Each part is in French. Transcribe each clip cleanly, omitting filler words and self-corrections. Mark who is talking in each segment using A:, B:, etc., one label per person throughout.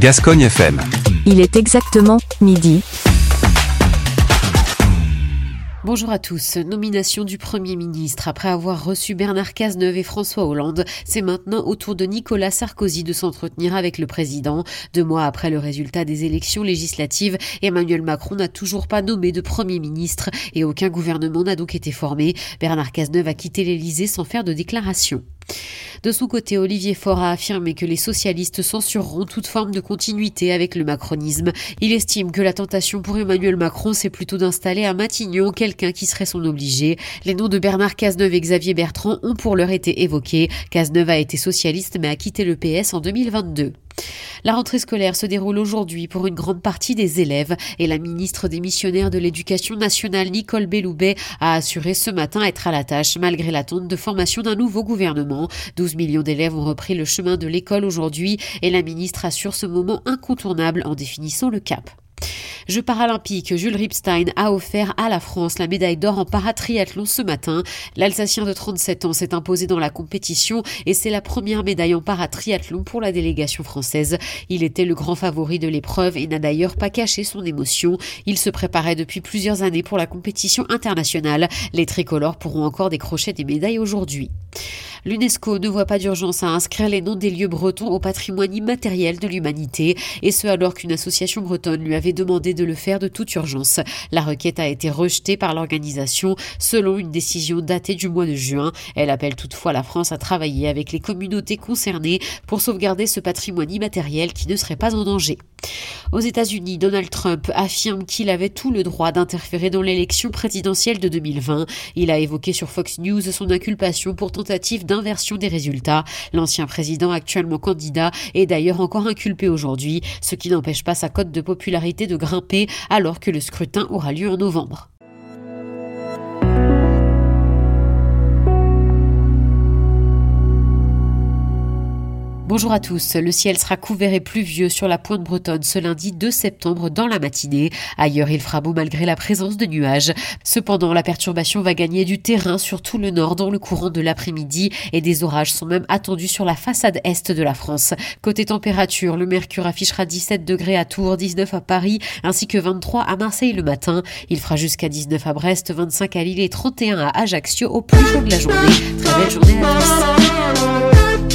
A: Gascogne FM.
B: Il est exactement midi.
C: Bonjour à tous. Nomination du Premier ministre. Après avoir reçu Bernard Cazeneuve et François Hollande, c'est maintenant au tour de Nicolas Sarkozy de s'entretenir avec le président. 2 mois après le résultat des élections législatives, Emmanuel Macron n'a toujours pas nommé de Premier ministre et aucun gouvernement n'a donc été formé. Bernard Cazeneuve a quitté l'Élysée sans faire de déclaration. De son côté, Olivier Faure a affirmé que les socialistes censureront toute forme de continuité avec le macronisme. Il estime que la tentation pour Emmanuel Macron, c'est plutôt d'installer à Matignon quelqu'un qui serait son obligé. Les noms de Bernard Cazeneuve et Xavier Bertrand ont pour l'heure été évoqués. Cazeneuve a été socialiste mais a quitté le PS en 2022. La rentrée scolaire se déroule aujourd'hui pour une grande partie des élèves et la ministre démissionnaire de l'Éducation nationale Nicole Belloubet a assuré ce matin être à la tâche malgré l'attente de formation d'un nouveau gouvernement. 12 millions d'élèves ont repris le chemin de l'école aujourd'hui et la ministre assure ce moment incontournable en définissant le cap. Jeux paralympiques, Jules Ripstein a offert à la France la médaille d'or en paratriathlon ce matin. L'Alsacien de 37 ans s'est imposé dans la compétition et c'est la première médaille en paratriathlon pour la délégation française. Il était le grand favori de l'épreuve et n'a d'ailleurs pas caché son émotion. Il se préparait depuis plusieurs années pour la compétition internationale. Les tricolores pourront encore décrocher des médailles aujourd'hui. L'UNESCO ne voit pas d'urgence à inscrire les noms des lieux bretons au patrimoine immatériel de l'humanité, et ce alors qu'une association bretonne lui avait demandé de le faire de toute urgence. La requête a été rejetée par l'organisation selon une décision datée du mois de juin. Elle appelle toutefois la France à travailler avec les communautés concernées pour sauvegarder ce patrimoine immatériel qui ne serait pas en danger. Aux États-Unis, Donald Trump affirme qu'il avait tout le droit d'interférer dans l'élection présidentielle de 2020. Il a évoqué sur Fox News son inculpation pour tentative d'inversion des résultats. L'ancien président, actuellement candidat, est d'ailleurs encore inculpé aujourd'hui, ce qui n'empêche pas sa cote de popularité de grimper alors que le scrutin aura lieu en novembre. Bonjour à tous. Le ciel sera couvert et pluvieux sur la pointe bretonne ce lundi 2 septembre dans la matinée. Ailleurs, il fera beau malgré la présence de nuages. Cependant, la perturbation va gagner du terrain sur tout le nord dans le courant de l'après-midi et des orages sont même attendus sur la façade est de la France. Côté température, le mercure affichera 17 degrés à Tours, 19 à Paris ainsi que 23 à Marseille le matin. Il fera jusqu'à 19 à Brest, 25 à Lille et 31 à Ajaccio au plus chaud de la journée. Très belle journée à tous.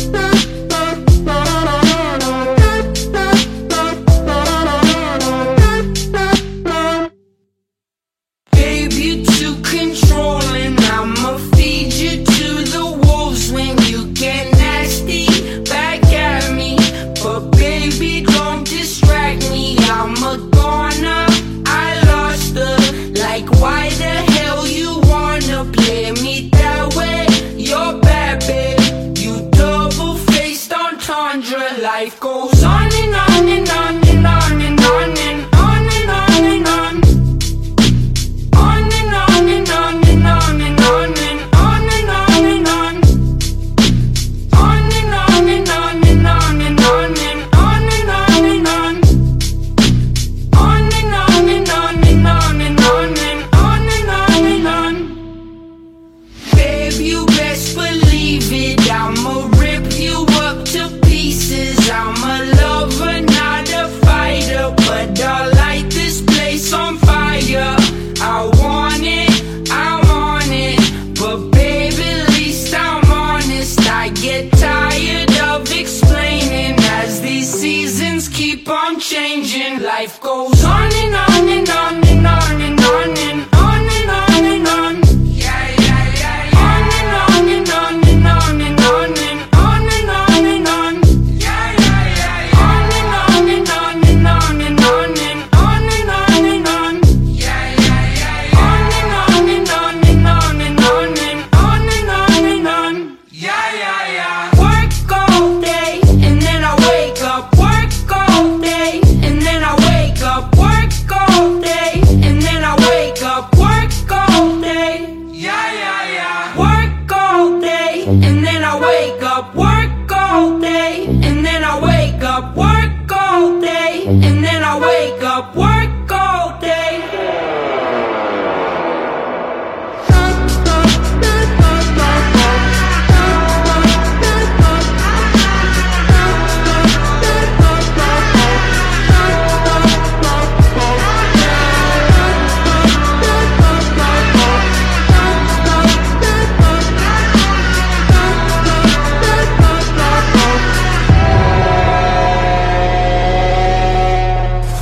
D: Why the hell you wanna play me that way? You're bad, babe. You double-faced entendre. Life goes on and on and on and on and on and on and on and on. On and on and on and on and on and on and on and on. On and on and on and on and on and on and on and on. On and on and on and on and on and on. Babe, you best believe it, I'ma rip you up to pieces. I'm a lover, not a fighter, but I'll light this place on fire. I want it, I'm on it, but baby, at least I'm honest. I get tired of explaining as these seasons keep on changing. Life goes on and on and on and on and on and on and on and on.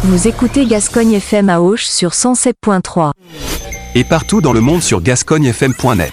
B: Vous écoutez Gascogne FM à Auch sur 107.3.
A: Et partout dans le monde sur gascognefm.net.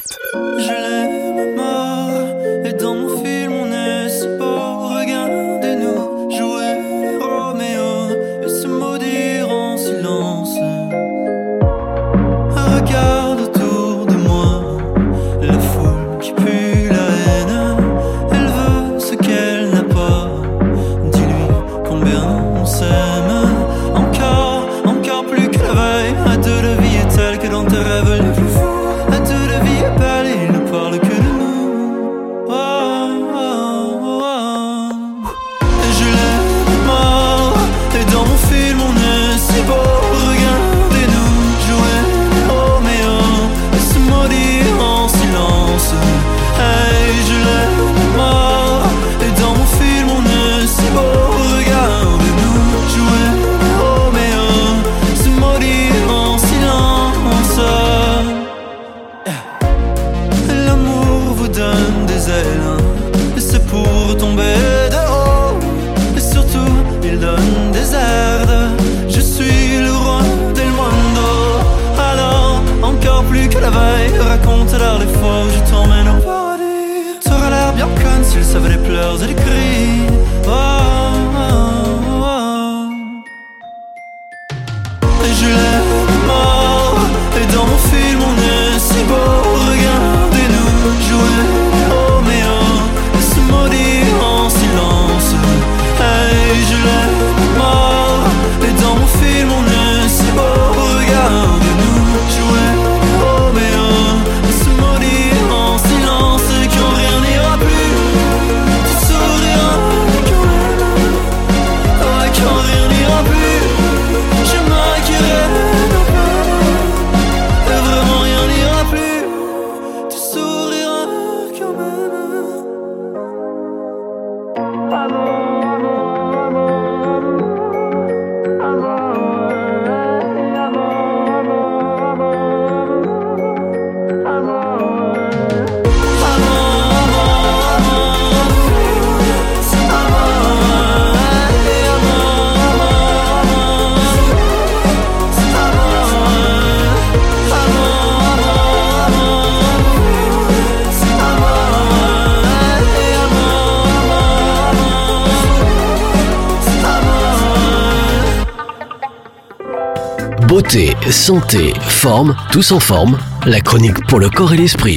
E: Beauté, santé, forme, tous en forme, la chronique pour le corps et l'esprit.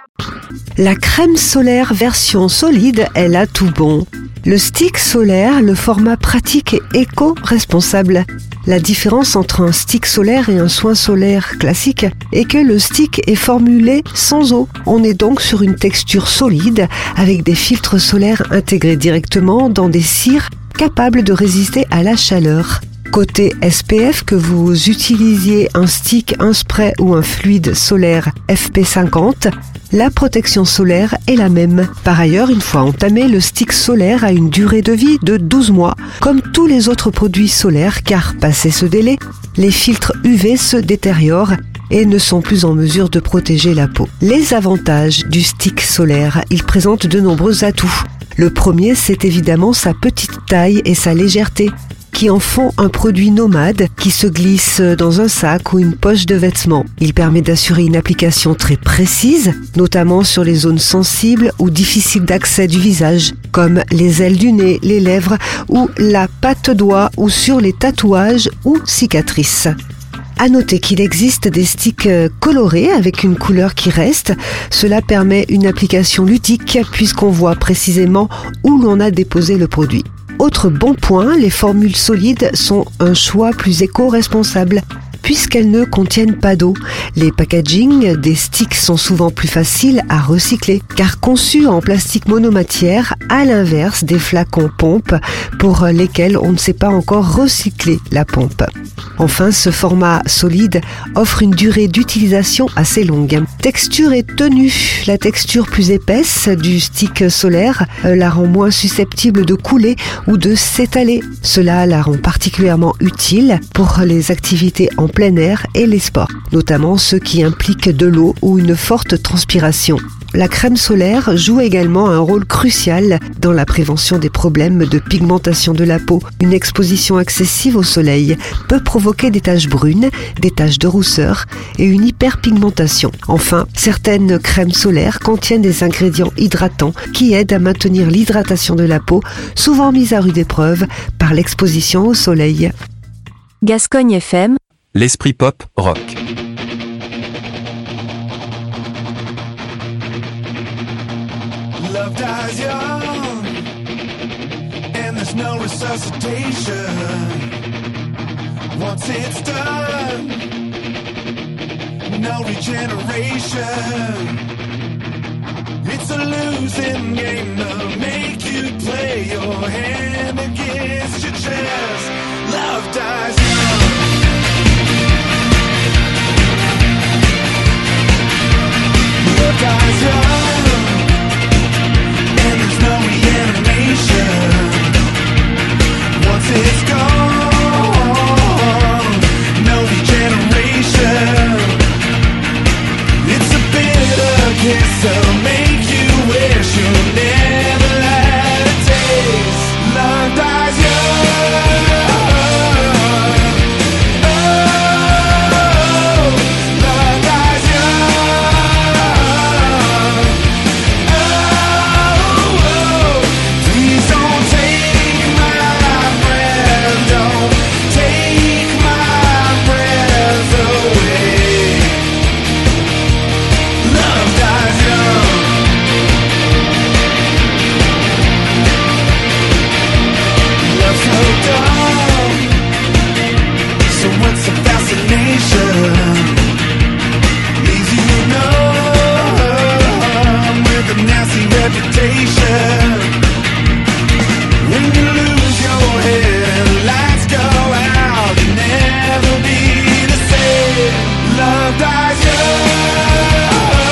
F: La crème solaire version solide, elle a tout bon. Le stick solaire, le format pratique et éco-responsable. La différence entre un stick solaire et un soin solaire classique est que le stick est formulé sans eau. On est donc sur une texture solide avec des filtres solaires intégrés directement dans des cires capables de résister à la chaleur. Côté SPF, que vous utilisiez un stick, un spray ou un fluide solaire FP50, la protection solaire est la même. Par ailleurs, une fois entamé, le stick solaire a une durée de vie de 12 mois, comme tous les autres produits solaires, car passé ce délai, les filtres UV se détériorent et ne sont plus en mesure de protéger la peau. Les avantages du stick solaire, il présente de nombreux atouts. Le premier, c'est évidemment sa petite taille et sa légèreté, qui en font un produit nomade qui se glisse dans un sac ou une poche de vêtements. Il permet d'assurer une application très précise, notamment sur les zones sensibles ou difficiles d'accès du visage, comme les ailes du nez, les lèvres ou la patte doigt ou sur les tatouages ou cicatrices. À noter qu'il existe des sticks colorés avec une couleur qui reste. Cela permet une application ludique puisqu'on voit précisément où l'on a déposé le produit. Autre bon point, les formules solides sont un choix plus éco-responsable puisqu'elles ne contiennent pas d'eau. Les packagings des sticks sont souvent plus faciles à recycler car conçus en plastique monomatière, à l'inverse des flacons pompe pour lesquels on ne sait pas encore recycler la pompe. Enfin, ce format solide offre une durée d'utilisation assez longue. Texture et tenue. La texture plus épaisse du stick solaire la rend moins susceptible de couler ou de s'étaler. Cela la rend particulièrement utile pour les activités en plein air et les sports, notamment ceux qui impliquent de l'eau ou une forte transpiration. la crème solaire joue également un rôle crucial dans la prévention des problèmes de pigmentation de la peau. Une exposition excessive au soleil peut provoquer des taches brunes, des taches de rousseur et une hyperpigmentation. Enfin, certaines crèmes solaires contiennent des ingrédients hydratants qui aident à maintenir l'hydratation de la peau, souvent mise à rude épreuve par l'exposition au soleil.
B: Gascogne FM,
A: L'esprit pop, rock.
G: Love dies young, and there's no resuscitation. Once it's done, no regeneration. It's a losing game to make you play your hand against your chest. Love dies young. Love dies young, and there's no reanimation. Once it's gone, no regeneration. It's a bitter kiss that'll make you wish you'll never had a taste. Love dies young. Oh, love dies young. Oh, please don't take my breath. Don't take my breath away. Love dies young. Love's so dumb. So what's the fascination? Leaves you numb with a nasty reputation. When you lose your head and lights go out, you'll never be the same. Love dies young.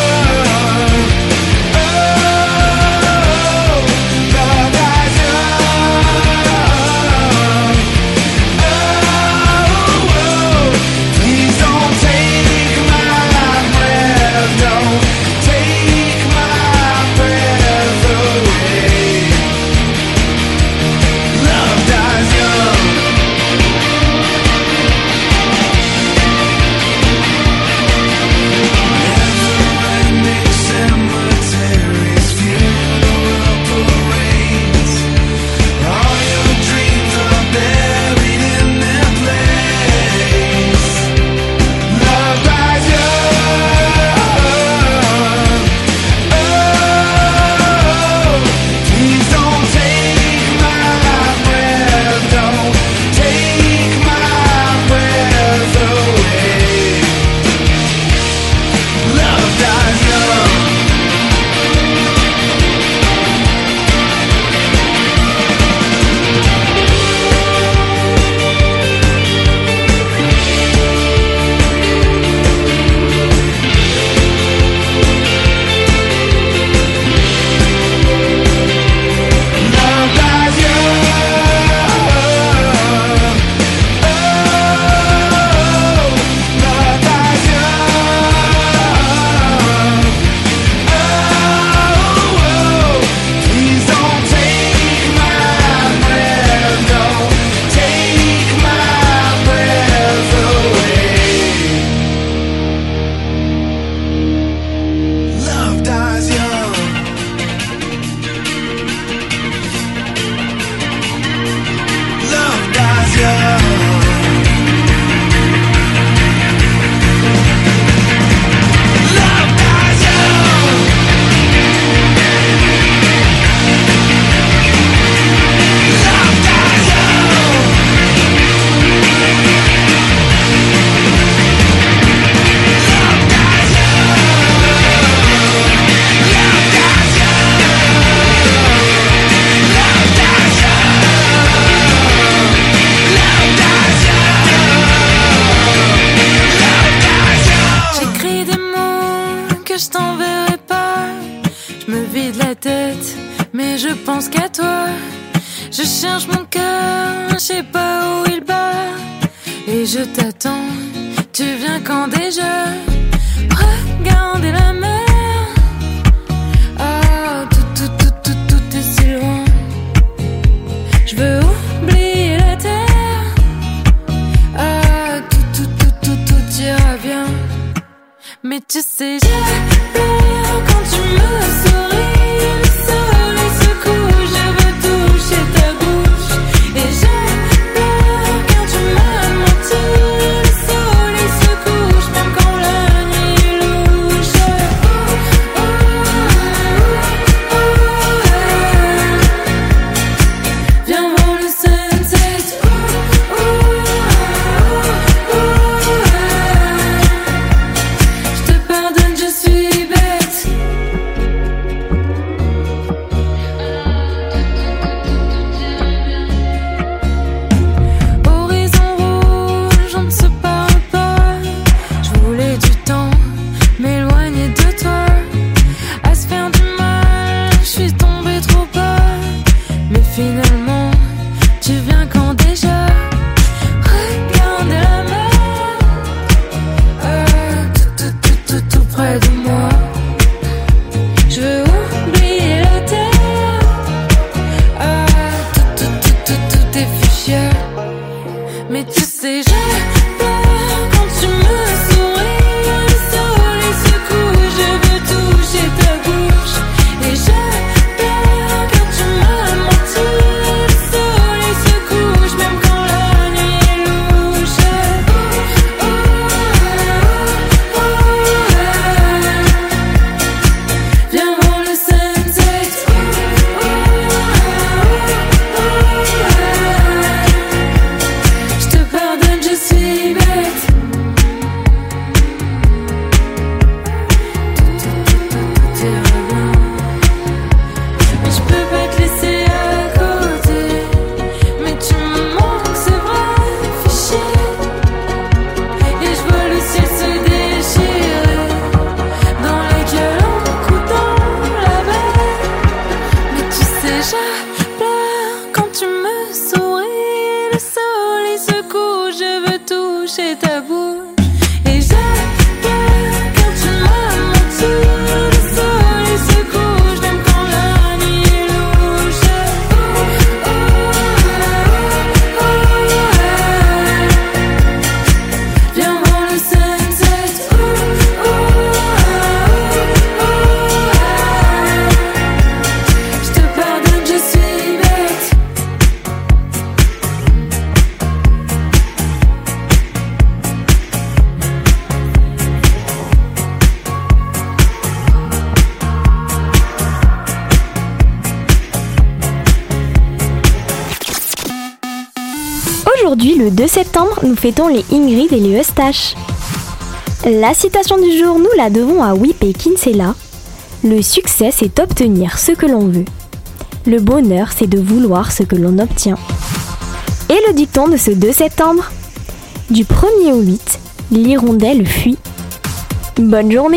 G: Oh, love dies young. Oh, please don't take my breath. Don't take my breath away. Love dies young. Never-ending cemeteries, funeral parades. All your dreams are buried in their place. Love dies young. Oh, please don't take my breath. Don't take my breath away. Love dies young. Love dies young. Oh, love dies young. Oh, please don't take my breath. Don't take my breath away. Love dies young. Love dies young. Love dies young. Love dies young. Love dies young. Love dies young. Love dies young. Love dies young.
H: J'écris des mots que je t'enverrai pas. Je me vide la tête, mais je pense qu'à toi. Je cherche mon cœur, je sais pas où il bat. Et je t'attends, tu viens quand déjà? Regarder la mer, tu sais, j'ai peur quand tu me souris. Le soleil se couche, je veux toucher ta bouche. Et j'ai peur quand tu m'as menti. Le soleil se couche, même quand la nuit est louche. Viens voir le sunset. Je te pardonne, je suis bête. Horizon rouge, on ne se parle pas. Je voulais du temps, m'éloigner de toi. À se faire du mal, je suis tombée trop bas. Mais finalement, tu viens quand déjà. Regarde la mer, tout près de moi. Je veux oublier la terre. Tout est fuchsia. Mais tu sais, j'ai peur quand tu me souris. Le soleil se couche, je veux toucher ta bouche. Et j'ai peur quand tu m'as menti. Le soleil se couche, même quand la nuit est louche. Viens voir le sunset. Je te pardonne, je suis bête. Tout ira bien. Mais je peux pas te laisser à côté. Mais tu me manques, c'est vrai, fais chier. Et je vois le ciel se déchirer dans la gueule en coupant la mer. Mais tu sais, j'ai peur quand tu me souris. Le soleil se couche, je veux toucher ta bouche. Et j'ai peur quand tu m'as menti. Le soleil se couche, même quand la nuit est louche. Viens voir le sunset. Je te pardonne, je suis bête.
I: Aujourd'hui, le 2 septembre, nous fêtons les Ingrid et les Eustache. La citation du jour, nous la devons à Whip et Kinsella. Le succès, c'est obtenir ce que l'on veut. Le bonheur, c'est de vouloir ce que l'on obtient. Et le dicton de ce 2 septembre ? Du 1er au 8, l'hirondelle fuit. Bonne journée !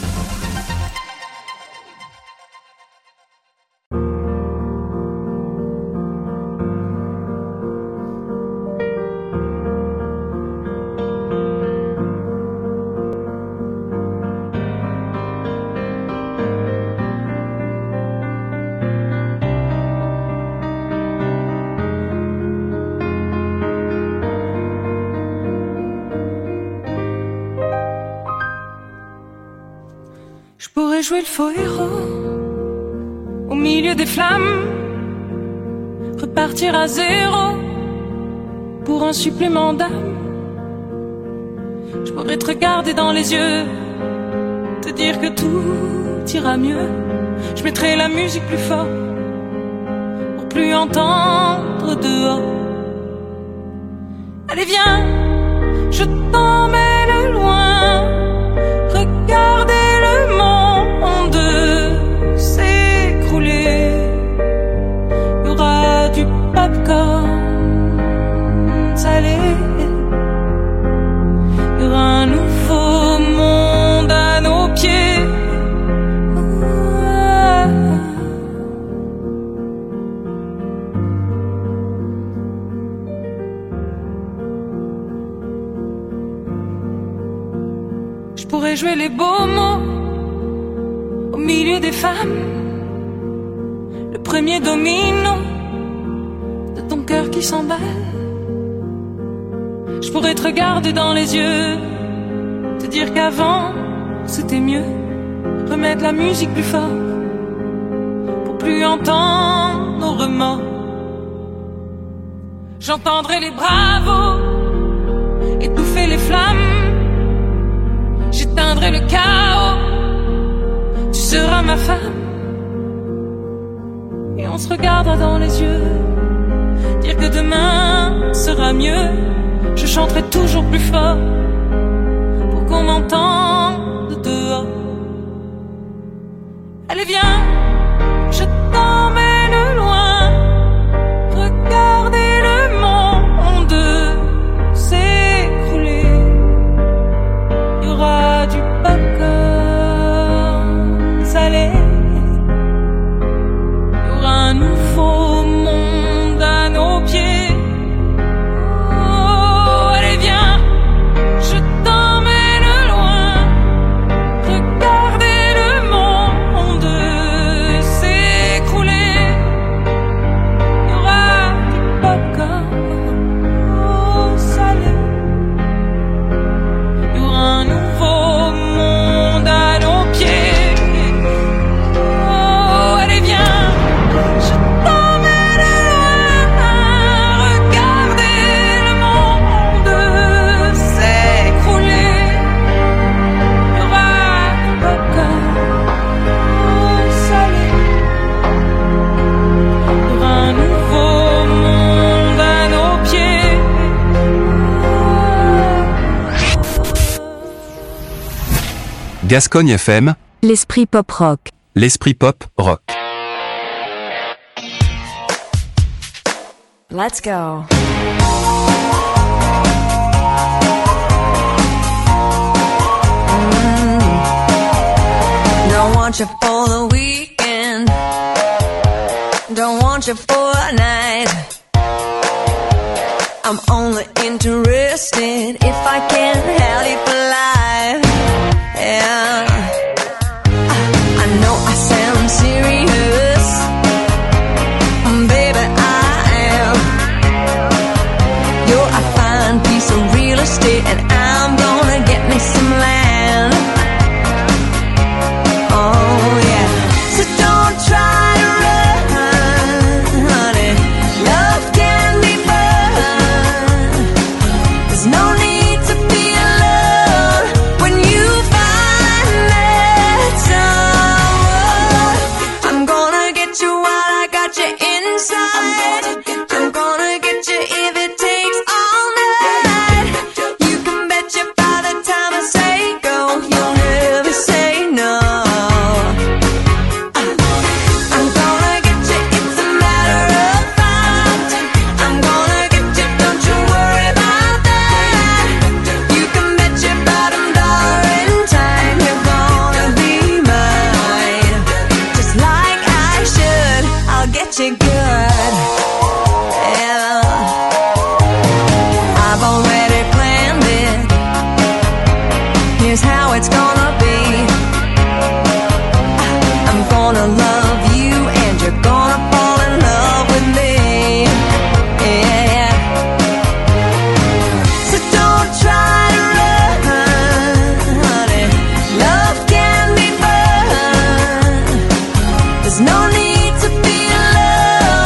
H: Je pourrais jouer le faux héros au milieu des flammes, repartir à zéro pour un supplément d'âme. Je pourrais te regarder dans les yeux, te dire que tout ira mieux. Je mettrai la musique plus fort pour plus entendre dehors. Allez viens, je t'emmène loin, regardez le monde s'écrouler. Il y aura du popcorn salé, il y aura un nouveau monde à nos pieds. Je pourrais jouer les beaux mots au milieu des femmes, le premier domino de ton cœur qui s'emballe. Je pourrais te regarder dans les yeux, te dire qu'avant c'était mieux. Remettre la musique plus fort pour plus entendre nos remords. J'entendrai les bravos étouffer les flammes. J'éteindrai le chaos. Tu seras ma femme. Et on se regardera dans les yeux. Dire que demain sera mieux. Je chanterai toujours plus fort pour qu'on m'entende dehors. Allez viens, je t'emmène loin. Regardez le monde s'écrouler. Il y aura du popcorn salé. Il y aura un nouveau monde à nos pieds. Oh, allez viens, je t'emmène loin. Regardez le monde s'écrouler. Il y aura du popcorn salé. Il y aura un nouveau monde à nos pieds. Oh, allez viens, je t'emmène loin. Regardez le monde s'écrouler. Il y aura du popcorn salé. Il y aura un nouveau monde à nos pieds.
A: Gascogne FM,
B: L'esprit pop rock.
A: l'esprit pop rock.
B: Let's go.
J: Don't want you for the weekend. Don't want you for a night. I'm only interested if I can have you for life. Yeah. I know I sound serious. Baby, I am. You're a fine piece of real estate, and I'm gonna get me some land. Oh yeah. So don't try to run, honey. Love can be fun. There's no need to be alone when you find that someone. I'm gonna get you while I got you inside. I'm gonna get you if it takes all night. You can bet you by the time I say go, you'll never say no. I'm gonna get you, it's a matter of fact. I'm gonna get you, don't you worry about that. You can bet your bottom dollar in time you're gonna be mine. Just like I should, I'll get you good. Yeah. I've already planned it. Here's how it's gonna be. I'm gonna love you and you're gonna fall in love with me. Yeah. So don't try to run, honey. Love can be fun. There's no need to be alone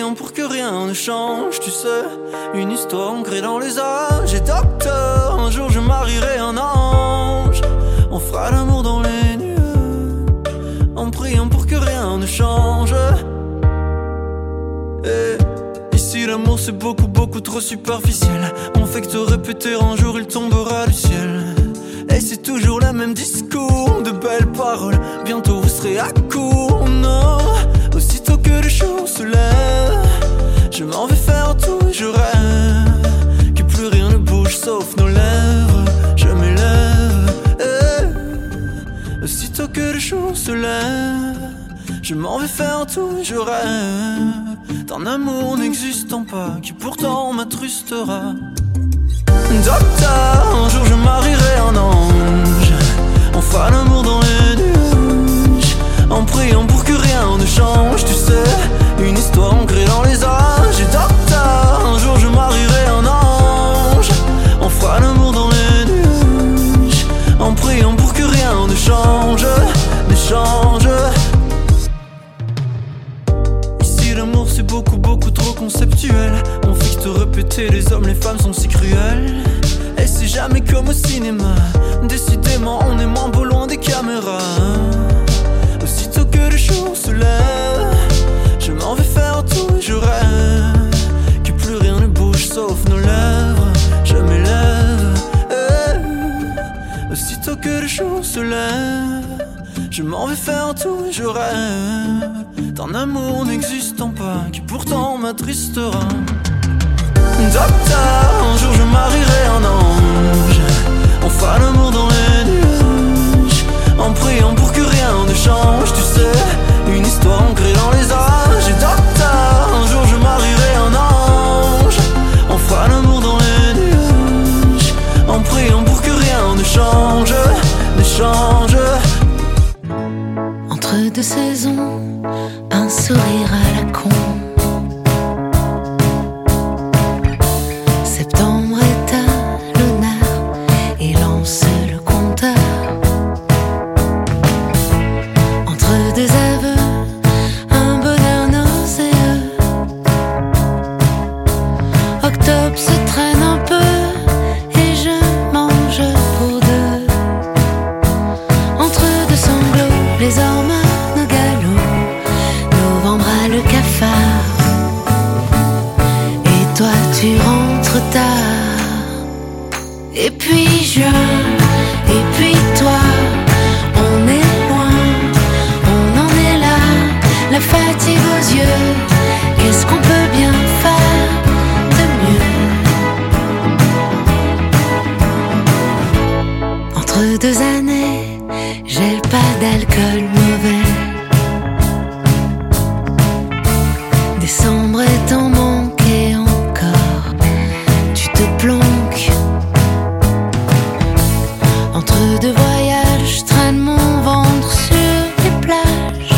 K: priant pour que rien ne change, tu sais. Une histoire ancrée dans les âges. Et docteur, un jour je marierai un ange. On fera l'amour dans les nuées, en priant pour que rien ne change. Et ici l'amour c'est beaucoup beaucoup trop superficiel. On fait que te répéter un jour il tombera du ciel. Et c'est toujours le même discours, de belles paroles. Bientôt vous serez à court, non. Aussitôt que le jour se lève, je m'en vais faire tout et je rêve que plus rien ne bouge sauf nos lèvres. Je m'élève, aussitôt que le jour se lève, je m'en vais faire tout et je rêve d'un amour n'existant pas, qui pourtant m'attrustera. Docteur, un jour je marierai un ange. On fera l'amour dans les nuages, en priant pour que rien ne change, tu sais. Une histoire ancrée dans les âges. Et docteur, un jour je marierai un ange. On fera l'amour dans les nuages, en priant pour que rien ne change, ne change. Ici l'amour c'est beaucoup beaucoup trop conceptuel. On fait que te répéter, les hommes, les femmes sont si cruels. Et c'est jamais comme au cinéma, décidément on est moins beau loin des caméras. Aussitôt que le jour se lève, je m'en vais faire tout et je rêve que plus rien ne bouge sauf nos lèvres. Je m'élève, aussitôt que le jour se lève, je m'en vais faire tout et je rêve d'un amour n'existant pas, qui pourtant m'attristera. Docteur, un jour je marierai un ange. On fera l'amour dans les nuages, en priant pour que rien ne change, tu sais. Une histoire ancrée dans les âges. Et docteur, un jour je marierai un ange. On fera l'amour dans les nuages, en priant pour que rien ne change, ne change.
H: Entre deux saisons, un sourire à la con. Septembre est à l'honneur et lance le compteur. Entre deux aveux, un bonheur nauséeux. Octobre se traîne un peu et je mange pour deux. Entre deux sanglots, les hormones au galop. Novembre a le cafard et toi tu rentres tard. Et puis juin, et puis toi, on est loin, on en est là, la fatigue aux yeux. Qu'est-ce qu'on peut bien faire de mieux? Entre deux années, j'ai pas d'alcool mauvais. Décembre est en manque et encore tu te planques. Entre deux voyages, je traîne mon ventre sur les plages.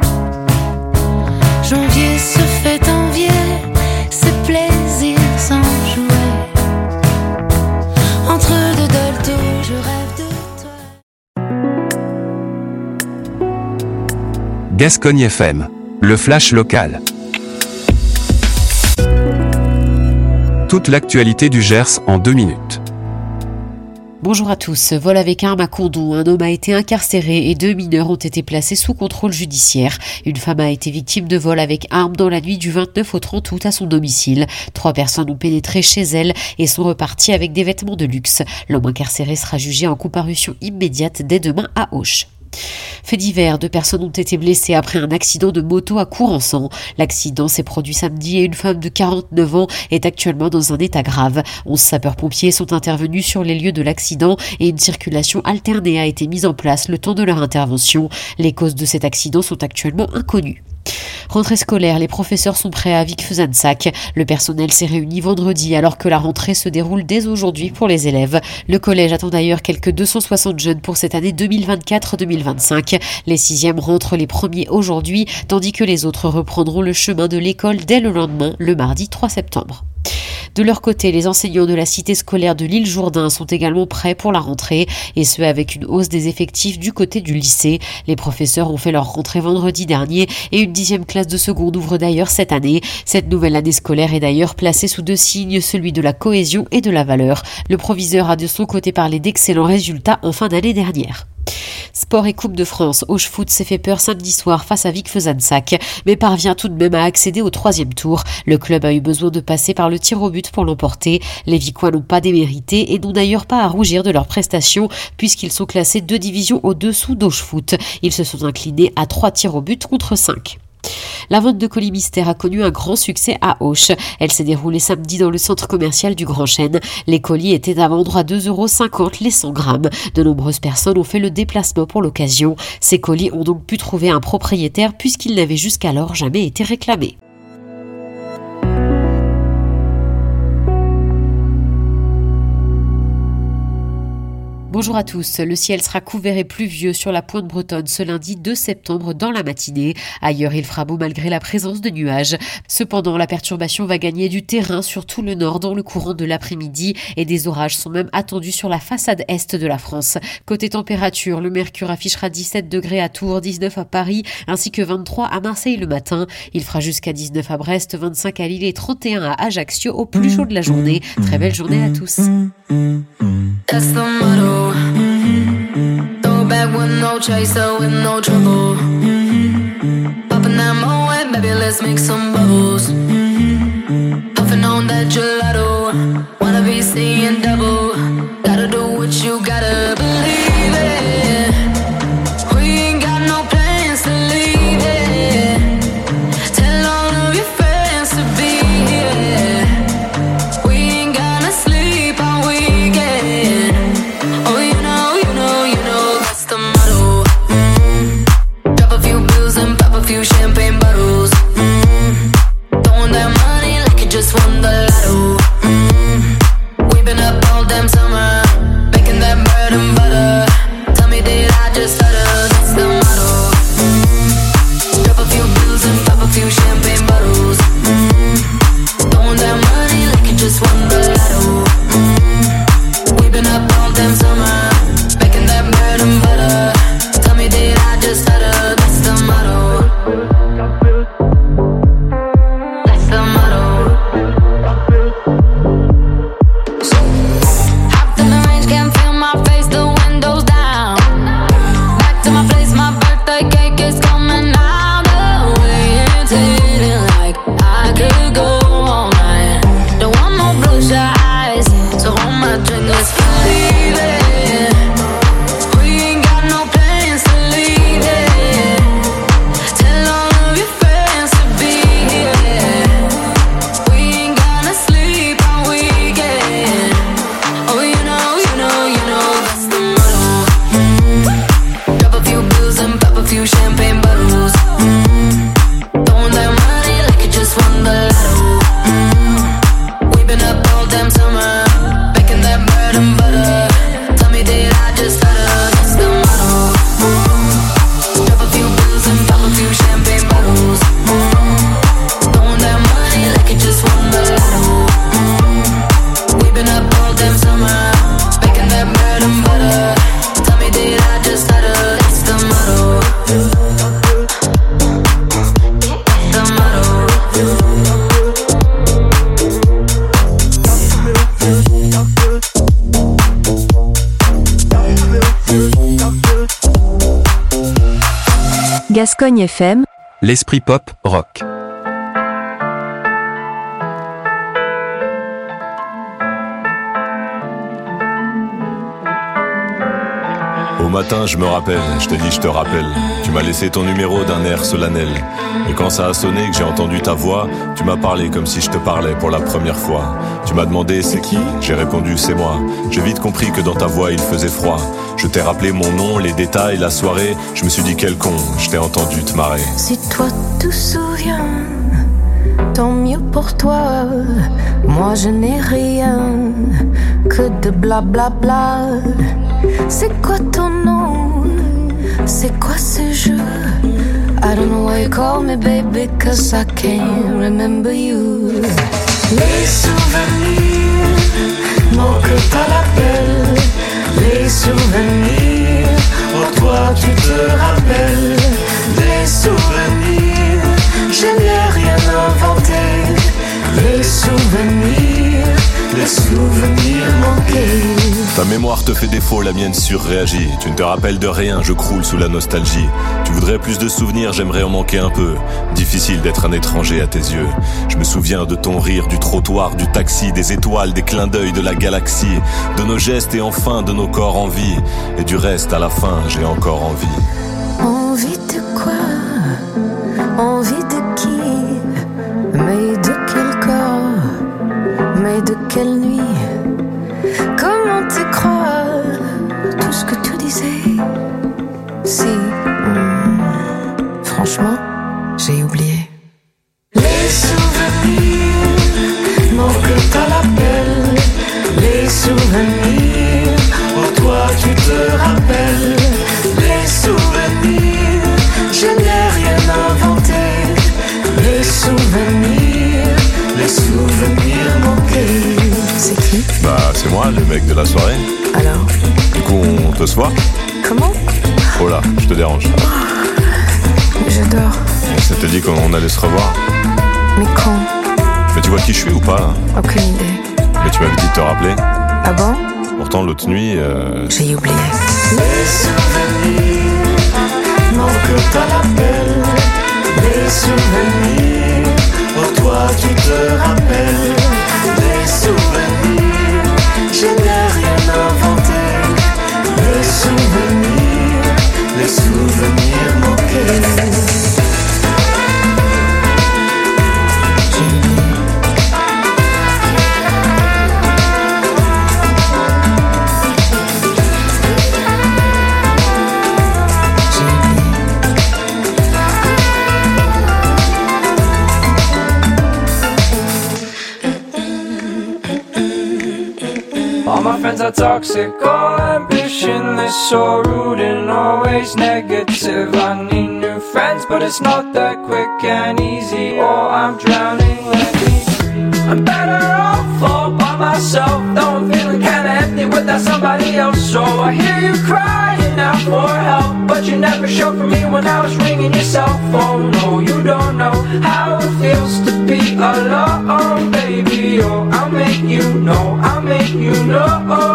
H: Janvier se fait envier, c'est plaisir sans jouer. Entre deux dolto, je rêve de toi.
A: Gascogne FM, le flash local. Toute l'actualité du Gers en 2 minutes.
C: Bonjour à tous. Vol avec arme à Condom. Un homme a été incarcéré et 2 mineurs ont été placés sous contrôle judiciaire. Une femme a été victime de vol avec arme dans la nuit du 29 au 30 août à son domicile. 3 personnes ont pénétré chez elle et sont reparties avec des vêtements de luxe. L'homme incarcéré sera jugé en comparution immédiate dès demain à Auch. Fait divers, 2 personnes ont été blessées après un accident de moto à Courançon. L'accident s'est produit samedi et une femme de 49 ans est actuellement dans un état grave. 11 sapeurs-pompiers sont intervenus sur les lieux de l'accident et une circulation alternée a été mise en place le temps de leur intervention. Les causes de cet accident sont actuellement inconnues. Rentrée scolaire, les professeurs sont prêts à Vic-Fezensac. Le personnel s'est réuni vendredi alors que la rentrée se déroule dès aujourd'hui pour les élèves. Le collège attend d'ailleurs quelques 260 jeunes pour cette année 2024-2025. Les 6e rentrent les premiers aujourd'hui, tandis que les autres reprendront le chemin de l'école dès le lendemain, le mardi 3 septembre. De leur côté, les enseignants de la cité scolaire de l'île Jourdain sont également prêts pour la rentrée, et ce avec une hausse des effectifs du côté du lycée. Les professeurs ont fait leur rentrée vendredi dernier et une 10e classe de seconde ouvre d'ailleurs cette année. Cette nouvelle année scolaire est d'ailleurs placée sous 2 signes, celui de la cohésion et de la valeur. Le proviseur a de son côté parlé d'excellents résultats en fin d'année dernière. Sport et Coupe de France, Auch Foot s'est fait peur samedi soir face à Vic Fezensac, mais parvient tout de même à accéder au 3e tour. Le club a eu besoin de passer par le tir au but pour l'emporter. Les Vicois n'ont pas démérité et n'ont d'ailleurs pas à rougir de leurs prestations puisqu'ils sont classés 2 divisions au-dessous d'Auch Foot. Ils se sont inclinés à 3 tirs au but contre 5. La vente de colis mystère a connu un grand succès à Auch. Elle s'est déroulée samedi dans le centre commercial du Grand Chêne. Les colis étaient à vendre à 2,50 € les 100 grammes. De nombreuses personnes ont fait le déplacement pour l'occasion. Ces colis ont donc pu trouver un propriétaire puisqu'ils n'avaient jusqu'alors jamais été réclamés. Bonjour à tous, le ciel sera couvert et pluvieux sur la pointe bretonne ce lundi 2 septembre dans la matinée. Ailleurs, il fera beau malgré la présence de nuages. Cependant, la perturbation va gagner du terrain sur tout le nord dans le courant de l'après-midi et des orages sont même attendus sur la façade est de la France. Côté température, le mercure affichera 17 degrés à Tours, 19 à Paris ainsi que 23 à Marseille le matin. Il fera jusqu'à 19 à Brest, 25 à Lille et 31 à Ajaccio au plus chaud de la journée. Très belle journée à tous.
H: That's the motto. Throw back with no chaser, with no trouble. Popping that Moet, baby, let's make some bubbles. Puffing on that gelato, wanna be seeing double. Gotta do what you gotta believe it. We ain't got no plans to leave it. Tell all of your friends to be here. We ain't gonna sleep all weekend. Oh, you know, that's the motto. Drop a few bills and pop a few champagne bottles. Throwing that money like you just won the lotto. We've been up all damn summer, making that bread and butter. Tell me, did I just stutter? That's the motto. Drop a few bills and pop a few champagne bottles. Throwing that money like you just won the lotto. We've been up all damn summer, making that bread and butter. Tell me, did I just stutter? That's the motto. That's the motto. Hopped in the range, can't feel my face, the windows down. Back to my place, my birthday cake is coming out. The way it's hitting like I could go all night. Don't want no bloodshot eyes, so hold my drink, let's believe it. We ain't got no plans to leave it. Tell all of your friends to be here. We ain't gonna sleep all weekend. Oh, you know, that's the motto. Drop a few bills and pop a few champagne bottles. Throwing that money like you just won the lotto. We've been up all damn summer, making that bread and butter. Tell me, did I just stutter? That's the motto. Drop a few bills and pop a few champagne bottles. Throwing that money like you just won the lotto. We've been up all damn summer, making that bread and butter. Tell me, did I just stutter? That's the motto. That's the motto.
B: Gascogne FM,
A: L'esprit pop, rock.
L: Au matin, je me rappelle, je t'ai dit je te rappelle. Tu m'as laissé ton numéro d'un air solennel. Et quand ça a sonné, que j'ai entendu ta voix, tu m'as parlé comme si je te parlais pour la première fois. Tu m'as demandé c'est qui ? J'ai répondu c'est moi. J'ai vite compris que dans ta voix il faisait froid. Je t'ai rappelé mon nom, les détails, la soirée. Je me suis dit quel con, je t'ai entendu te marrer.
H: Si toi te souviens, tant mieux pour toi. Moi je n'ai rien que de blablabla. C'est quoi ton nom? C'est quoi ce jeu? I don't know why you call me baby, cause I can't remember you.
J: Les souvenirs manquent à l'appel. Les souvenirs, oh toi tu te rappelles. Les souvenirs, je n'ai rien inventé. Les souvenirs manqués.
L: Ta mémoire te fait défaut, la mienne surréagit. Tu ne te rappelles de rien, je croule sous la nostalgie. Tu voudrais plus de souvenirs, j'aimerais en manquer un peu. Difficile d'être un étranger à tes yeux. Je me souviens de ton rire, du trottoir, du taxi, des étoiles, des clins d'œil de la galaxie, de nos gestes et enfin de nos corps en vie. Et du reste, à la fin, j'ai encore envie.
J: Envie de quoi? Envie de qui? Mais de quel corps? Mais de quelle nuit? Comment te croire tout ce que tu disais? Si, franchement, j'ai oublié. Les souvenirs manquent à l'appel. Les souvenirs, oh toi tu te rappelles. Les souvenirs, je n'ai rien inventé. Les souvenirs manqués. C'est qui?
L: Bah c'est moi, le mec de la soirée.
J: Alors?
L: Du coup on peut se voir?
J: Comment?
L: Oh là, je te dérange.
J: J'adore.
L: On s'était dit qu'on allait se revoir.
J: Mais quand?
L: Mais tu vois qui je suis ou pas?
J: Aucune idée.
L: Mais tu m'avais dit de te rappeler.
J: Ah bon?
L: Pourtant l'autre nuit...
J: J'ai oublié. Les souvenirs manquent à l'appel. Les souvenirs, oh toi tu te rappelles. Les souvenirs, je n'ai rien inventé. Les souvenirs manqués.
M: All my friends are toxic, all ambitionless, so rude and always negative. I need new friends, but it's not that quick and easy. Oh, I'm drowning, let me breathe. I'm better off all by myself, though I'm feeling kinda empty without somebody else. So I hear you crying out for help, but you never showed for me when I was ringing your cell phone. No, you don't know how it feels to be alone, baby. Oh, I'll make you know, I'll make you know.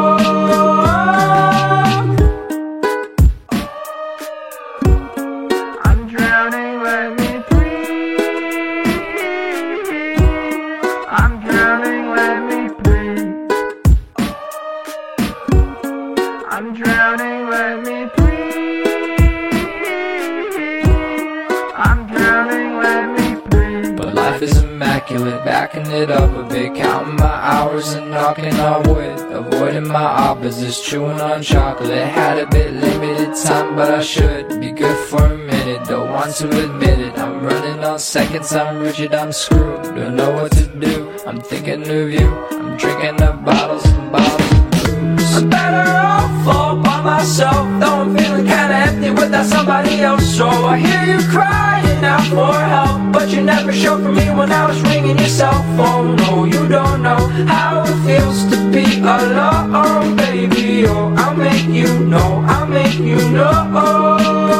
M: I'm drowning, let me breathe. I'm drowning, let me breathe. I'm drowning, let me breathe. I'm drowning, let me breathe. But life is immaculate, backing it up a bit, counting my hours and knocking on wood, avoiding my opposites, chewing on chocolate. Had a bit limited time, but I should be good for a minute. Don't want to admit it, I'm running on seconds, I'm rigid, I'm screwed. Don't know what to do, I'm thinking of you. I'm drinking up bottles and bottles of booze. I'm better off all by myself, though I'm feeling kinda empty without somebody else. So I hear you crying out for help, but you never showed for me when I was ringing your cell phone. No, you don't know how it feels to be alone, baby. Oh, I'll make you know, I'll make you know.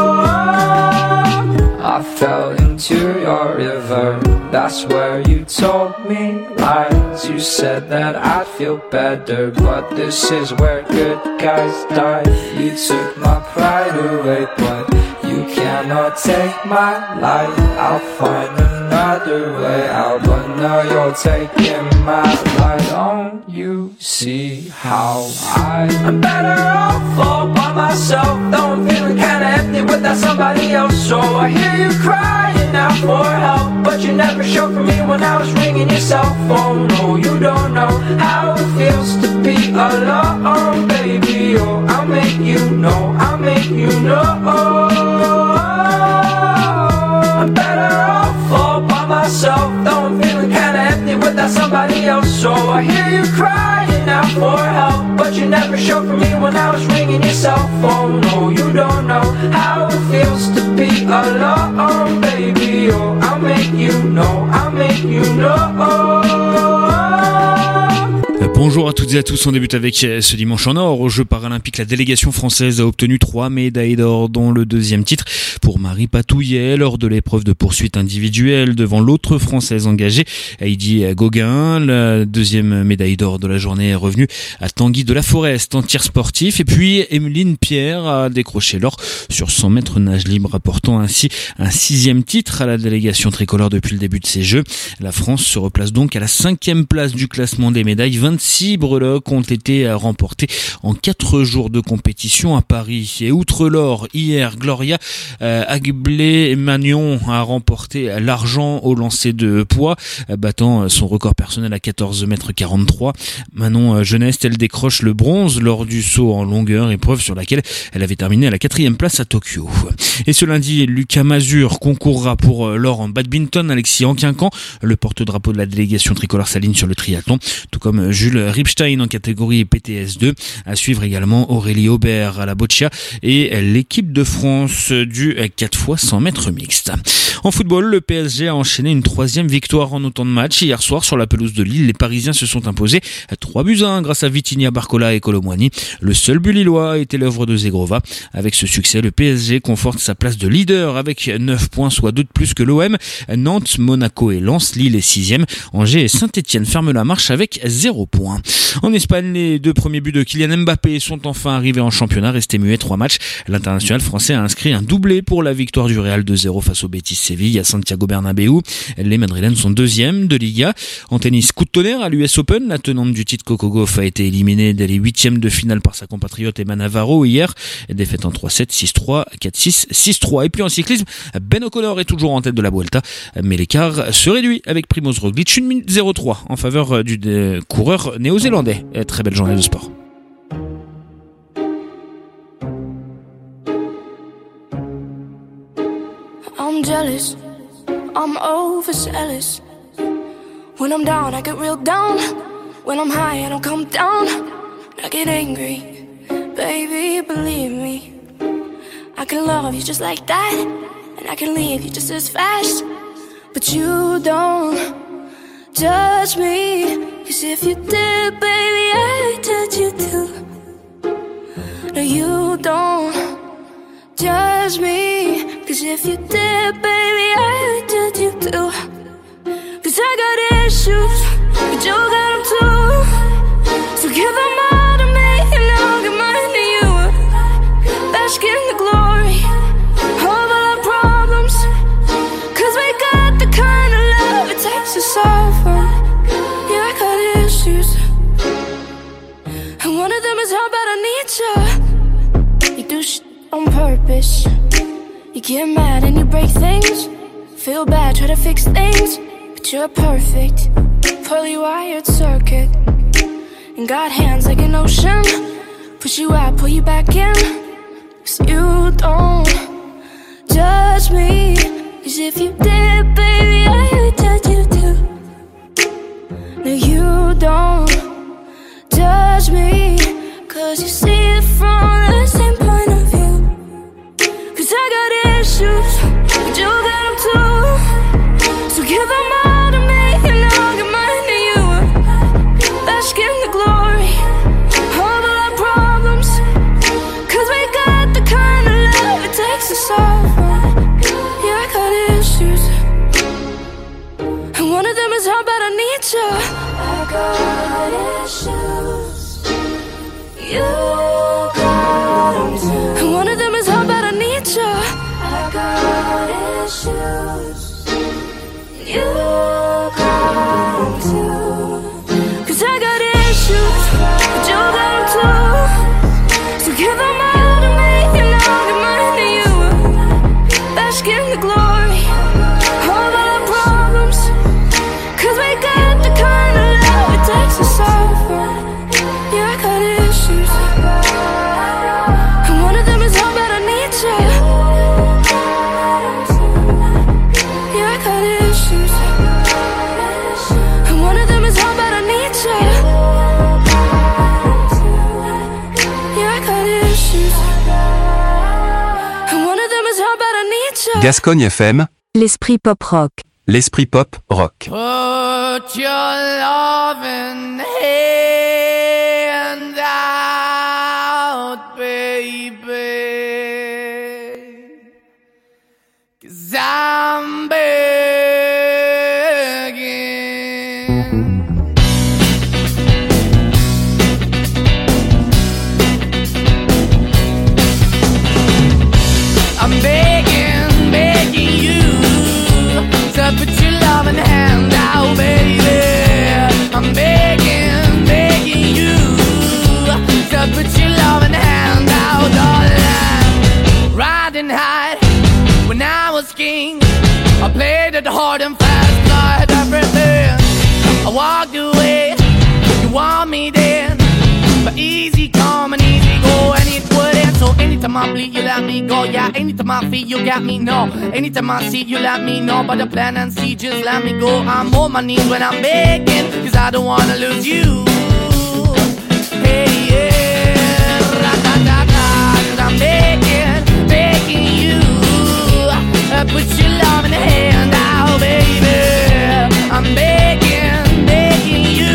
M: I fell into your river, that's where you told me lies. You said that I'd feel better, but this is where good guys die. You took my pride away, but you cannot take my life. I'll find another way out, but now you're taking my life. Don't you see how I'm better off all by myself, though I'm feeling kinda empty without somebody else. So I hear you crying out for help, but you never showed for me when I was ringing your cell phone. No, you don't know how it feels to be alone, baby. Oh, I'll make you know, I'll make you know. I'm better off all by myself, though I'm feeling kinda empty without somebody else. So I hear you crying out for help, but you never showed for me when I was ringing your cell phone. No, you don't know how it feels to be alone, baby. Oh, I'll make you know, I'll make you know.
N: Bonjour à toutes et à tous, on débute avec ce dimanche en or. Aux Jeux paralympiques, la délégation française a obtenu 3 médailles d'or, dont le deuxième titre pour Marie Patouillet lors de l'épreuve de poursuite individuelle devant l'autre française engagée, Heidi Gauguin. La deuxième médaille d'or de la journée est revenue à Tanguy de la Forest en tir sportif. Et puis Emeline Pierre a décroché l'or sur 100 mètres nage libre, apportant ainsi un 6e titre à la délégation tricolore depuis le début de ces Jeux. La France se replace donc à la 5e place du classement des médailles. 26 breloques ont été remportées en 4 jours de compétition à Paris. Et outre l'or, hier, Gloria Agblé-Magnon a remporté l'argent au lancer de poids, battant son record personnel à 14 mètres 43. Manon Jeunesse, elle décroche le bronze lors du saut en longueur, épreuve sur laquelle elle avait terminé à la 4e place à Tokyo. Et ce lundi, Lucas Mazur concourra pour l'or en badminton. Alexis Anquincan, le porte-drapeau de la délégation tricolore, s'aligne sur le triathlon, tout comme Jules Ripstein en catégorie PTS2. À suivre également Aurélie Aubert à la boccia et l'équipe de France du 4x100 mètres mixte. En football, le PSG a enchaîné une 3e victoire en autant de matchs. Hier soir, sur la pelouse de Lille, les Parisiens se sont imposés 3-1 grâce à Vitinha, Barcola et Colomboigny. Le seul but lillois a été l'œuvre de Zegrova. Avec ce succès, le PSG conforte sa place de leader avec 9 points, soit 2 de plus que l'OM. Nantes, Monaco et Lens, Lille est 6e. Angers et Saint-Etienne ferment la marche avec 0 points. En Espagne, les 2 premiers buts de Kylian Mbappé sont enfin arrivés en championnat. Resté muet 3 matchs, l'international français a inscrit un doublé pour la victoire du Real 2-0 face au Betis Séville à Santiago Bernabéu. Les Madrilènes sont 2e de Liga. En tennis, coup de tonnerre à l'US Open. La tenante du titre Coco Gauff a été éliminée dès les 8e de finale par sa compatriote Emma Navarro hier. Défaite en 3-7, 6-3, 4-6, 6-3. Et puis en cyclisme, Ben O'Connor est toujours en tête de la Vuelta, mais l'écart se réduit avec Primoz Roglic, 1 minute 03 en faveur du coureur néo-zélandais. Très belle journée de sport.
O: I'm jealous, I'm overzealous. When I'm down, I get real down. When I'm high, I don't come down. I get angry, baby, believe me. I can love you just like that, and I can leave you just as fast. But you don't judge me, 'cause if you did, baby, I'd judge you too. No, you don't judge me, 'cause if you did, baby, I'd judge you too. 'Cause I got issues, but you got them too. So give them all to me, and I'll give mine to you. Bask in the glory of all our problems, 'cause we got the kind of love it takes to solve them. Yeah, I got issues, and one of them is how bad I need you. You do shit on purpose. You get mad and you break things. Feel bad, try to fix things, but you're perfect, poorly wired circuit. And got hands like an ocean. Push you out, pull you back in. 'Cause you don't judge me, 'cause if you did, baby, I would judge you too. No, you don't judge me, 'cause you see it from the same point of view. 'Cause I got issues, but you got them too. So give them all to me, and I'll give mine to you. Bask in the glory of all our problems, 'cause we got the kind of love it takes to solve them. Yeah, I got issues, and one of them is how bad I need you. I got issues, you got them too. And one of them is how bad I need you. I got issues, you got them too. 'Cause I got issues, but you got them too. So give them all to me, and I'll give mine to you. Bask in the glory of all our problems, 'cause we got the kind of love it takes to solve them. Yeah, I got issues, and one of them is how bad I need you. Yeah, I got issues, and one of them is how bad I need you. Yeah, I got issues, and one of them is how bad I need you.
A: Gascogne FM,
B: L'esprit pop rock.
A: l'esprit pop rock.
D: Put your love in the head. 'cause I'm begging. I'm begging, begging you to put your loving hand out, baby. I'm begging, begging you to put your loving hand out, darling. Riding high when I was king, I played it hard and fast, I had everything. I walked away, you want me then, but easy come and easy go, and it wouldn't. So anytime I bleed, you let me go. Yeah, anytime I feel, you got me, no. Anytime I see, you let me know. But the plan and see, just let me go. I'm on my knees when I'm begging, 'cause I don't wanna lose you. Hey, yeah, ra-da-da-da, 'cause I'm begging, begging you. Put your love in the hand out, baby. I'm begging, begging you.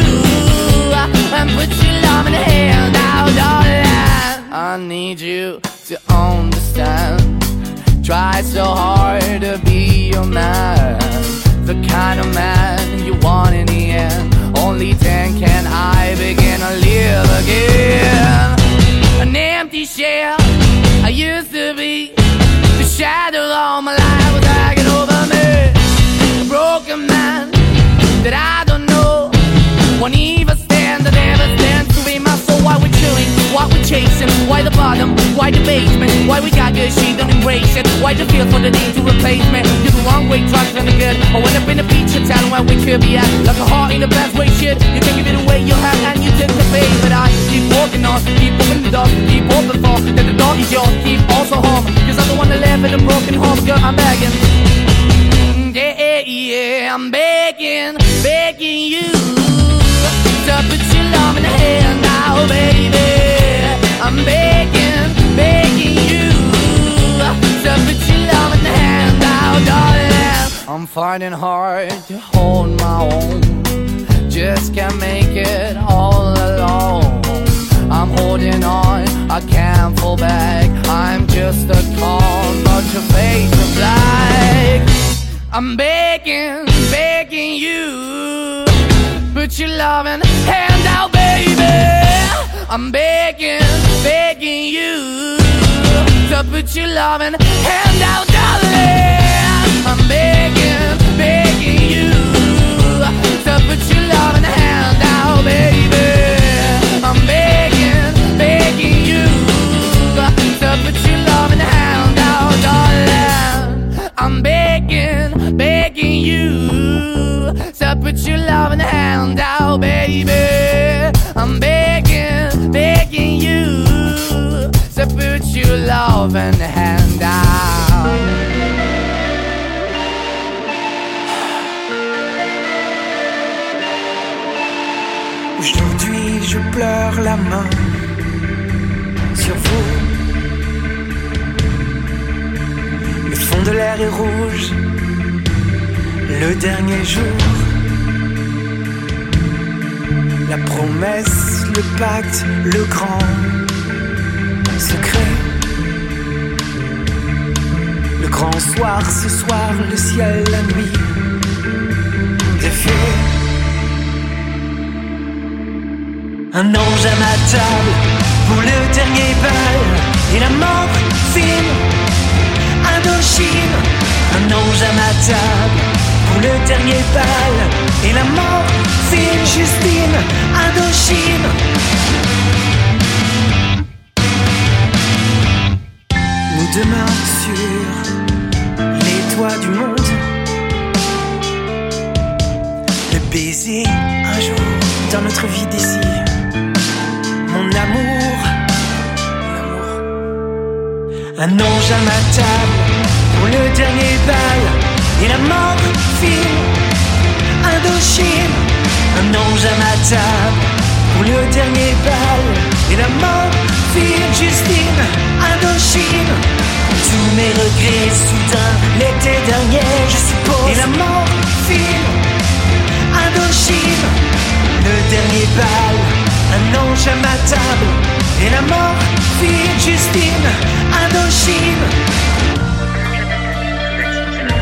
D: Put your love in the hand out, darling. I need you to understand. Try so hard to be your man, the kind of man you want in the end. Only then can I begin to live again. An empty shell I used to be, the shadow all my life was hanging over me. A broken man that I don't know won't even stand, I never stand to be my soul. Why we chewing, why we chasing, why the bottom, why the basement, why we got good, she don't embrace it, why the feel for the need to replace me. You're the wrong way, trying to the good. I went up in a feature town where we could be at, like a heart in the best way, shit. You can give it away, you have, and you take the bait. But I keep walking on, keep opening the door, keep open for, that the door is yours, keep also home, 'cause I'm the one that live in a broken home, girl, I'm begging. Yeah, yeah, I'm begging, begging you to put your love in the hand now, baby. I'm begging, begging you to put your love in the hand now, darling. I'm finding hard to hold my own, just can't make it all alone. I'm holding on, I can't fall back. I'm just a call, but your face is black. I'm begging, begging you, put your loving hand out, baby. I'm begging, begging you to put your loving hand out, darling. I'm begging, begging you to put your loving hand out, baby. I'm begging, begging you to put your loving hand out, darling. I'm begging, begging you to put your loving hand out, baby. I'm begging, begging you to put your loving hand out.
P: Aujourd'hui je pleure la main sur vous. Le fond de l'air est rouge, le dernier jour. La promesse, le pacte, le grand secret. Le grand soir, ce soir, le ciel, la nuit défait. Un ange à ma table pour le dernier bal. Et la mort fine, Indochine. Un ange à ma table pour le dernier bal. Et la mort fine, Justine, Indochine. Nous demain sur les toits du monde. Le baiser un jour dans notre vie d'ici. Mon amour, un ange à ma table pour le dernier bal. Et la mort fine, Indochine. Un ange à ma table pour le dernier bal. Et la mort fine, Justine, Indochine. Tous mes regrets soudains l'été dernier, je suppose. Et la mort fine, Indochine. Le dernier bal, un ange à ma table. Et la mort fine, Justine, Indochine.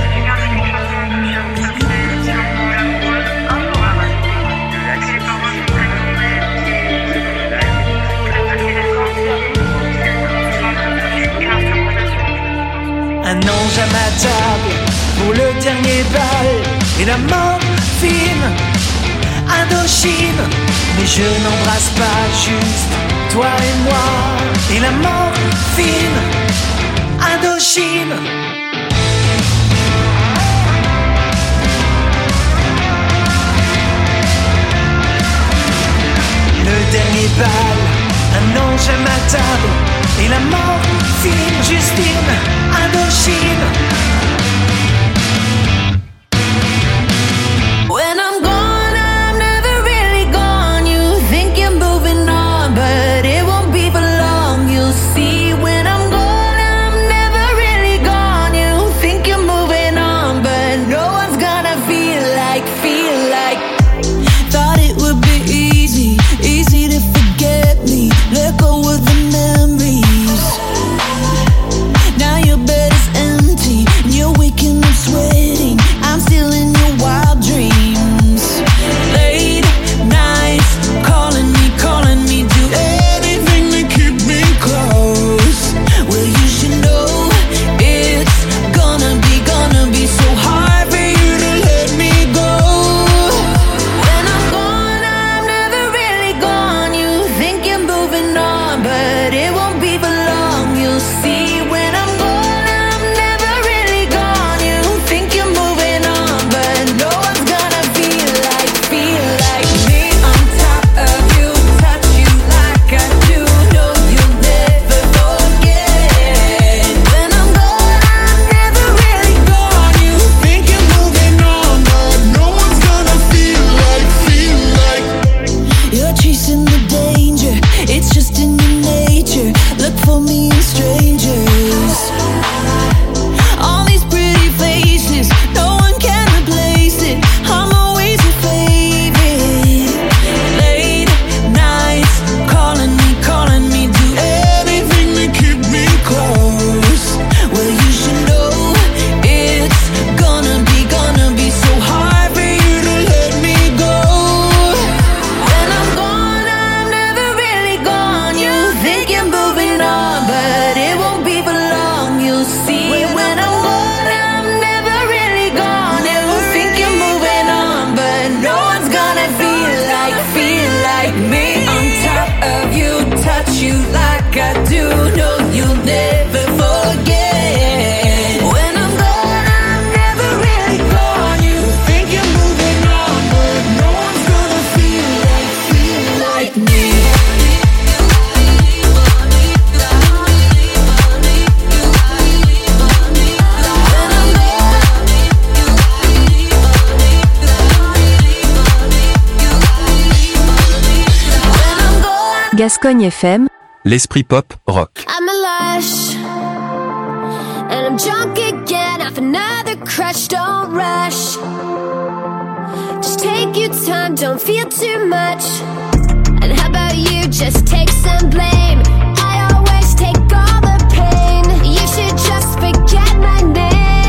P: Un ange à ma table pour le dernier bal. Et la morphine, Indochine. Mais je n'embrasse pas juste toi et moi. Et la morphine, Indochine. Le dernier bal, un ange à ma table. Et la morphine, Justine, Indochine.
H: When I'm gone, I'm never really gone. You think you're moving on, but it won't be for long. You'll see when I'm gone, I'm never really gone. You think you're moving on, but no one's gonna feel like. Thought it would be easy to forget me. Let go of the memories. Now your bed is empty and you're waking up sweating. I'm still in your wild dreams. Late nights, calling me, do anything to keep me close. Well, you should know it's gonna be so hard for you to let me go. When I'm gone, I'm never really gone. You think you're moving on, but it won't be for long. You'll see when I'm gone, I'm never really gone. You think you're moving on, but no one's gonna feel like me on top of you, touch you like I do. No, you'll never forget. When I'm gone, I'm never really gone. You think you're moving on, but no one's gonna feel like. You're chasing the danger, it's just in your nature. Look for me in strangers. All these pretty faces, no one can replace it. I'm always your favorite. Late nights, calling me, do anything to keep me close. Well, you should know it's gonna be so hard for you to let me go. When I'm gone, I'm never really gone. You think you're moving on, but it won't be for long. You'll see when I'm gone, I'm never really gone. You think you're moving on, but no one's gonna feel like me on top of you, touch you like I do. No, you'll never forget. When I'm gone, I'm never really gone. You think you're moving on, but no one's gonna feel like me.
B: Gascogne FM,
A: l'esprit pop rock.
O: I'm a lush, and I'm drunk again off another crush. Don't rush, just take your time, don't feel too much. And how about you just take some blame? I always take all the pain. You should just forget my name.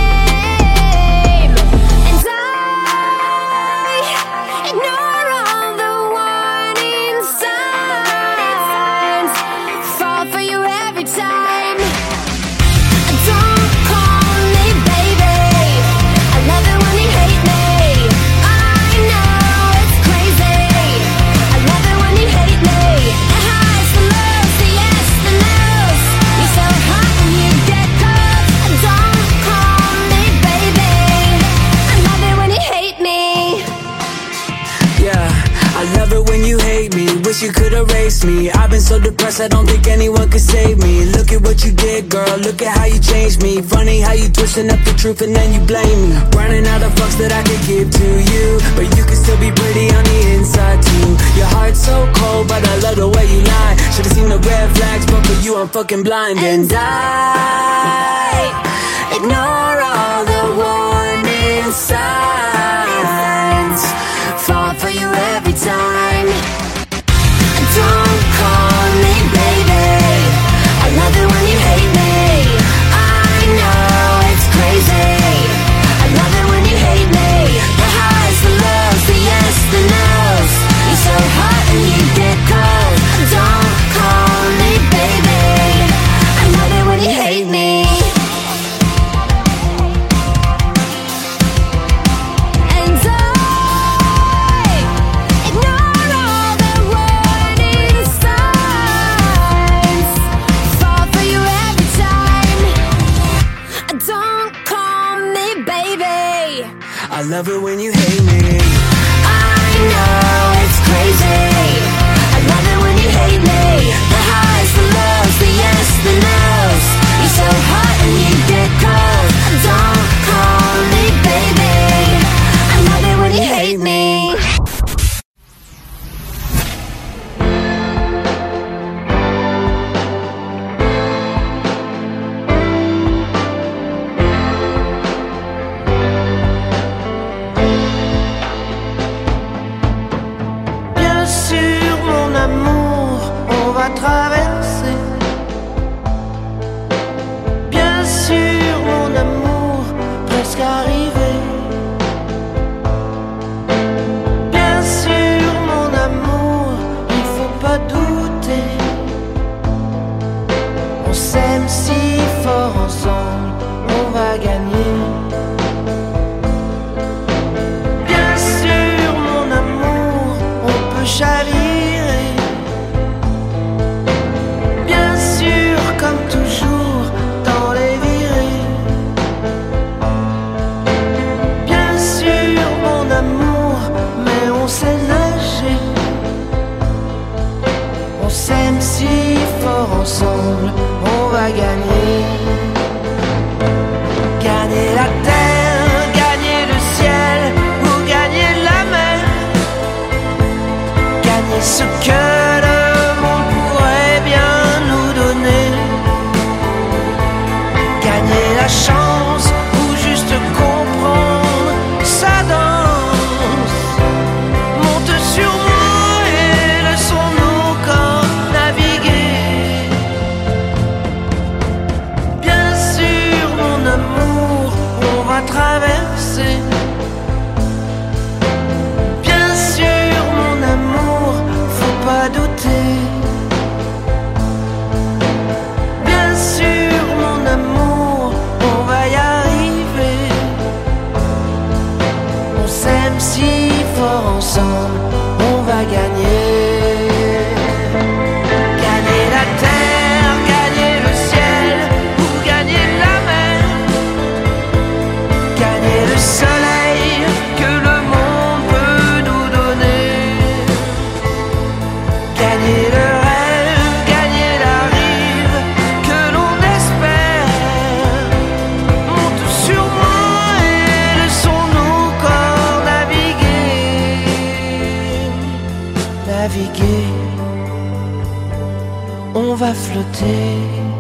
O: And I ignore all the warning signs, fall for you every time. Don't call me baby, I love it when you hate me. I know it's crazy, I love it when you hate me. The highs, the lows, the yes, the no's. You're so hot when you get cold. Don't call me baby, I love it when you hate me.
P: Yeah, I love it when you hate me. Wish you could erase me. I've been so depressed, I don't think anyone could save me. Look at what you did, girl. Look at how you changed me. Funny how you twisting up the truth and then you blame me. Running out of fucks that I could give to you, but you can still be pretty on the inside too. Your heart's so cold, but I love the way you lie. Should've seen the red flags, but for you I'm fucking blind. And I ignore all the warning signs, fall for you every time. Don't call me baby, I love it when you hate me. I know it's crazy, I love it when you hate me. The highs, the lows, the yes, the no's. You're so hot and you get cold. Don't call me baby, I love it when you hate me.
J: I love it when you hate me. I know it's crazy. I love it when you hate me. The highs, the lows, the yes, the no's. You're so hot and you get cold. Don't call me baby. I love it when you hate me.
P: Bien sûr, mon amour, on va traverser. Bien sûr, mon amour, presque arrivé. Bien sûr, mon amour, il faut pas douter. On s'aime si fort ensemble, on va gagner. Bien sûr, mon amour, on peut chavirer. Bien sûr, comme toujours, dans les virées. Bien sûr, mon amour, mais on sait nager. On s'aime si fort ensemble, on va gagner. Gagner la terre, gagner le ciel ou gagner la mer. Gagner ce que le monde pourrait bien nous donner. Gagner la chance ou juste comprendre sa danse. Monte sur moi et laissons nos corps naviguer. Bien sûr, mon amour, on va traverser. Bien sûr, mon amour, faut pas douter. Bien sûr, mon amour, on va y arriver. On s'aime si fort ensemble, on va gagner. Gagner la terre, gagner le ciel ou gagner la mer. Gagner le soleil que le monde peut nous donner. Gagner le rêve, gagner la rive que l'on espère. Monte sur moi et laissons nos corps naviguer. Naviguer, on va flotter.